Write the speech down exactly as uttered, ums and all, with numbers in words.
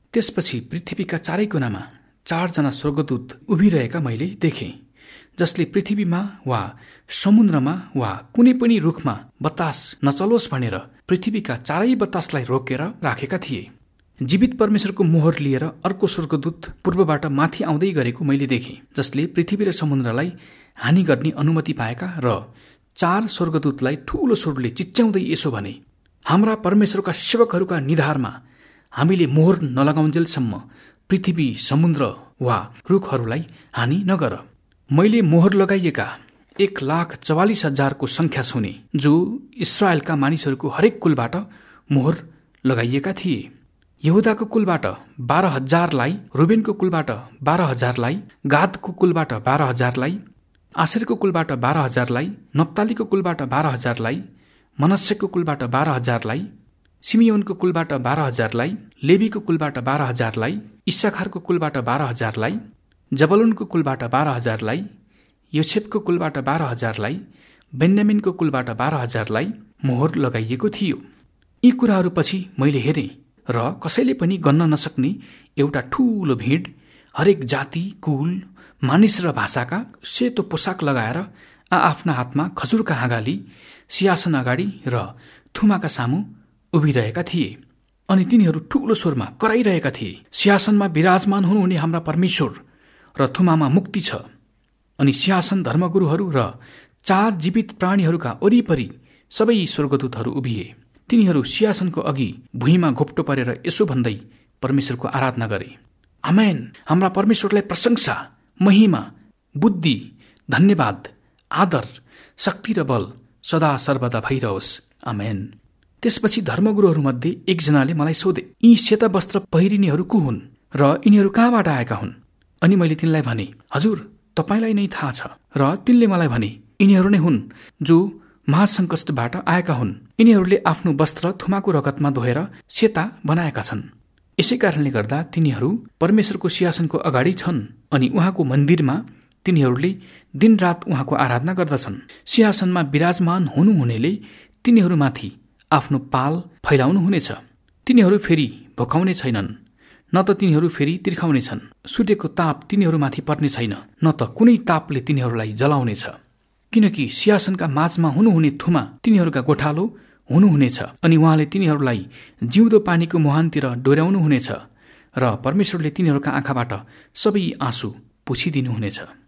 त्यसपछि पृथ्वीका चारै कुनामा चारजना स्वर्गदूत उभिरहेका मैले देखेँ, जसले पृथ्वीमा वा समुद्रमा वा कुनै पनि रुखमा बतास नचलोस् भनेर पृथ्वीका चारै बतासलाई रोकेर राखेका थिए। जीवित परमेश्वरको मोहर लिएर अर्को स्वर्गदूत पूर्वबाट माथि आउँदै गरेको मैले देखेँ, जसले पृथ्वी र समुद्रलाई हानि गर्ने अनुमति पाएका र चार स्वर्गदूतलाई ठूलो स्वरले चिच्याउँदै यसो भने, हाम्रा परमेश्वरका सेवकहरूका निधारमा हामीले मोहर नलगाउन्जेलसम्म पृथ्वी, समुद्र वा रुखहरूलाई हानि नगर। मैले मोहर लगाइएका एक लाख चौवालिस हजारको संख्या सुने, जो इस्राएलका मानिसहरूको हरेक कुलबाट मोहर लगाइएका थिए। यहुदाको कुलबाट बाह्र हजारलाई, रुबेनको कुलबाट बाह्र हजारलाई, गादको कुलबाट बाह्र हजारलाई, आशेरको कुलबाट बाह्र हजारलाई, नप्तालीको कुलबाट बाह्र हजारलाई, मनस्सेको कुलबाट बाह्र हजारलाई, सिमियोनको कुलबाट बाह्र हजारलाई, लेवीको कुलबाट बाह्र हजारलाई, इस्साखारको कुलबाट बाह्र हजारलाई, जबलुनको कुलबाट बाह्र हजारलाई, योसेफको कुलबाट बाह्र हजारलाई, बेन्यामिनको कुलबाट बाह्र हजारलाई मोहर लगाइएको थियो। यी कुराहरूपछि मैले हेरेँ र कसैले पनि गन्न नसक्ने एउटा ठूलो भिड, हरेक जाति, कुल, मानिस र भाषाका सेतो पोसाक लगाएर आआफ्ना हातमा खजुरका हाँगाली सिंहासन अगाडि र थुमाका सामु उभिरहेका थिए। अनि तिनीहरू ठूलो स्वरमा कराइरहेका थिए, सिंहासनमा विराजमान हुनुहुने हाम्रा परमेश्वर र थुमामा मुक्ति छ। अनि सिंहासन, धर्मगुरुहरू र चार जीवित प्राणीहरूका वरिपरि सबै स्वर्गदूतहरू उभिए। तिनीहरू सिंहासनको अघि भुइँमा घोप्टो परेर यसो भन्दै परमेश्वरको आराधना गरे, आमेन। हाम्रा परमेश्वरलाई प्रशंसा, महिमा, बुद्धि, धन्यवाद, आदर, शक्ति र बल सदा सर्वदा भइरहोस्, आमेन। त्यसपछि धर्मगुरुहरूमध्ये एकजनाले मलाई सोधे, यी सेता वस्त्र पहिरिनेहरू को हुन् र यिनीहरू कहाँबाट आएका हुन्? अनि मैले तिनलाई भने, हजुर, तपाईलाई नै थाहा छ। र तिनले मलाई भने, यिनीहरू नै हुन् जो महासङ्कटबाट आएका हुन्। यिनीहरूले आफ्नो वस्त्र थुमाको रगतमा धोएर सेता बनाएका छन्। यसै कारणले गर्दा तिनीहरू परमेश्वरको सिंहासनको अगाडि छन् अनि उहाँको मन्दिरमा तिनीहरूले दिनरात उहाँको आराधना गर्दछन्। सिंहासनमा विराजमान हुनुहुनेले तिनीहरूमाथि आफ्नो पाल फैलाउनु हुनेछ। तिनीहरू फेरि भोकाउने छैनन्, न त तिनीहरू फेरि तिर्खाउने छन्। सूर्यको ताप तिनीहरूमाथि पर्ने छैन, न त कुनै तापले तिनीहरूलाई जलाउनेछ। किनकि सिंहासनका माझमा हुनुहुने थुमा तिनीहरूका गोठालो हुनुहुनेछ अनि उहाँले तिनीहरूलाई जिउँदो पानीको मुहानतिर डोर्याउनु हुनेछ र परमेश्वरले तिनीहरूका आँखाबाट सबै आँसु पुछिदिनुहुनेछ।